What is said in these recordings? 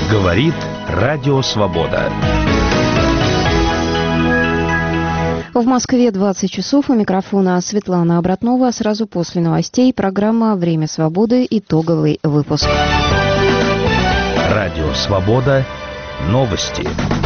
Говорит Радио Свобода. В Москве 20 часов. У микрофона Светлана Обратнова. Сразу после новостей программа «Время свободы». Итоговый выпуск. Радио Свобода. Новости.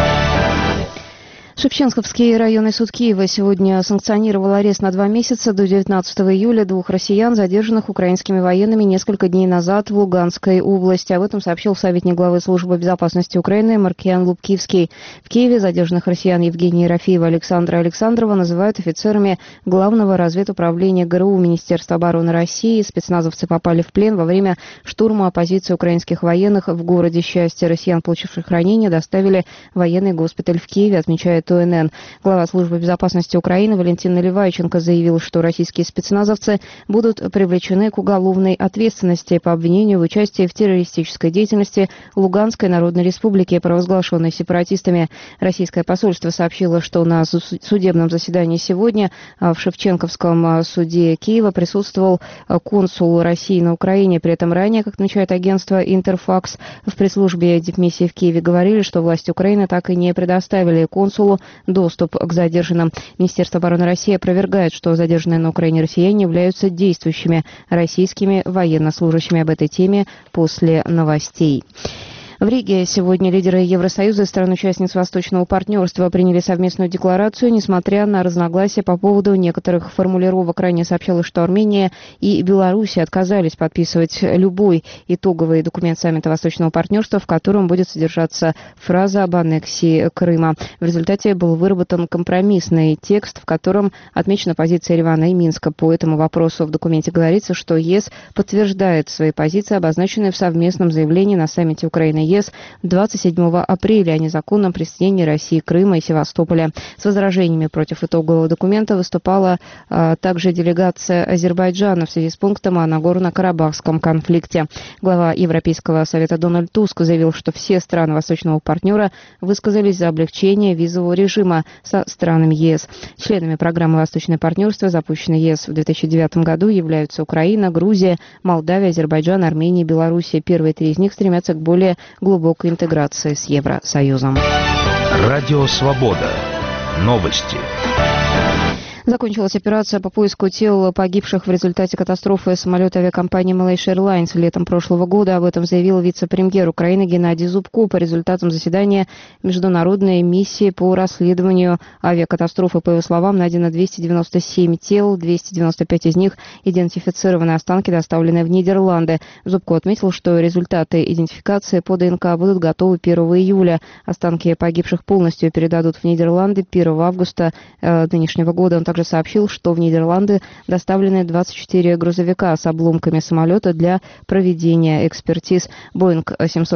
Шевченковский районный суд Киева сегодня санкционировал арест на 2 месяца до 19 июля 2 россиян, задержанных украинскими военными несколько дней назад в Луганской области. Об этом сообщил советник главы Службы безопасности Украины Маркиан Лубкивский. В Киеве задержанных россиян Евгения Ерофеева и Александра Александрова называют офицерами Главного разведуправления ГРУ Министерства обороны России. Спецназовцы попали в плен во время штурма оппозиции украинских военных в городе Счастье. Россиян, получивших ранения, доставили в военный госпиталь в Киеве, отмечает ОНН. Глава Службы безопасности Украины Валентин Наливайченко заявил, что российские спецназовцы будут привлечены к уголовной ответственности по обвинению в участии в террористической деятельности Луганской Народной Республики, провозглашенной сепаратистами. Российское посольство сообщило, что на судебном заседании сегодня в Шевченковском суде Киева присутствовал консул России на Украине. При этом ранее, как отмечает агентство Интерфакс, в пресс-службе дипмиссии в Киеве говорили, что власти Украины так и не предоставили консулу доступ к задержанным. Министерство обороны России опровергает, что задержанные на Украине россияне являются действующими российскими военнослужащими. Об этой теме после новостей. В Риге сегодня лидеры Евросоюза и стран-участниц Восточного партнерства приняли совместную декларацию, несмотря на разногласия по поводу некоторых формулировок. Ранее сообщалось, что Армения и Беларусь отказались подписывать любой итоговый документ саммита Восточного партнерства, в котором будет содержаться фраза об аннексии Крыма. В результате был выработан компромиссный текст, в котором отмечена позиция Еревана и Минска по этому вопросу. В документе говорится, что ЕС подтверждает свои позиции, обозначенные в совместном заявлении на саммите Украины ЕС 27 апреля о незаконном присоединении России, Крыма и Севастополя. С возражениями против итогового документа выступала также делегация Азербайджана в связи с пунктом о Нагорно-Карабахском конфликте. Глава Европейского совета Дональд Туск заявил, что все страны Восточного партнера высказались за облегчение визового режима со странами ЕС. Членами программы «Восточное партнерство», запущенной ЕС в 2009 году, являются Украина, Грузия, Молдавия, Азербайджан, Армения и Белоруссия. Первые 3 из них стремятся к более глубокой интеграции с Евросоюзом. Радио Свобода. Новости. Закончилась операция по поиску тел погибших в результате катастрофы самолета авиакомпании Malaysia Airlines летом прошлого года. Об этом заявил вице-премьер Украины Геннадий Зубко по результатам заседания Международной миссии по расследованию авиакатастрофы. По его словам, найдено 297 тел, 295 из них идентифицированы, останки доставлены в Нидерланды. Зубко отметил, что результаты идентификации по ДНК будут готовы 1 июля. Останки погибших полностью передадут в Нидерланды 1 августа нынешнего года. Он также сообщил, что в Нидерланды доставлены 24 грузовика с обломками самолета для проведения экспертиз. Боинг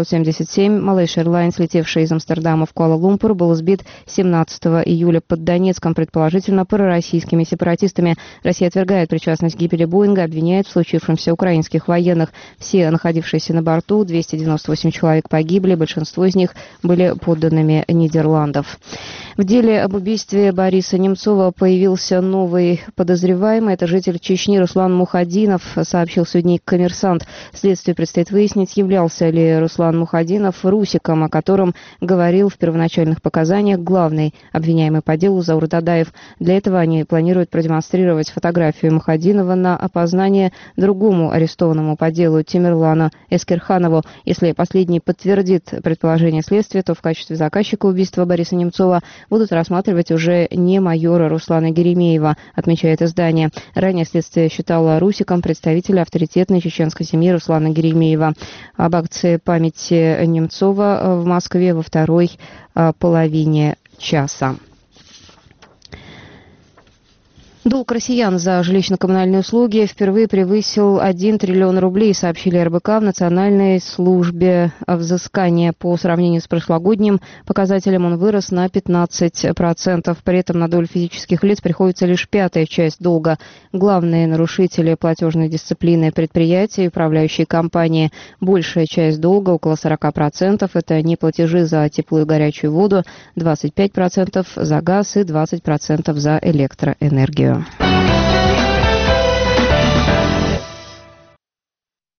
777 Malaysia Airlines, летевший из Амстердама в Куала-Лумпур, был сбит 17 июля под Донецком, предположительно пророссийскими сепаратистами. Россия отвергает причастность к гибели Боинга, обвиняет в случившемся украинских военных. Все находившиеся на борту, 298 человек погибли, большинство из них были подданными Нидерландов. В деле об убийстве Бориса Немцова появился новый подозреваемый. Это житель Чечни Руслан Мухадинов, сообщил сегодня «Коммерсант». Следствию предстоит выяснить, являлся ли Руслан Мухадинов русиком, о котором говорил в первоначальных показаниях главный обвиняемый по делу Заур Дадаев. Для этого они планируют продемонстрировать фотографию Мухадинова на опознание другому арестованному по делу Тимирлану Эскерханову. Если последний подтвердит предположение следствия, то в качестве заказчика убийства Бориса Немцова будут рассматривать уже не майора Руслана Геремеева, отмечает издание. Ранее следствие считало русиком представителя авторитетной чеченской семьи Руслана Геремеева. Об акции памяти Немцова в Москве во второй половине часа. Долг россиян за жилищно-коммунальные услуги впервые превысил 1 триллион рублей, сообщили РБК в Национальной службе взыскания. По сравнению с прошлогодним показателем он вырос на 15%. При этом на долю физических лиц приходится лишь 5-я часть долга. Главные нарушители платежной дисциплины — предприятия и управляющие компании. Большая часть долга, около 40%, это неплатежи за теплую и горячую воду, 25% за газ и 20% за электроэнергию.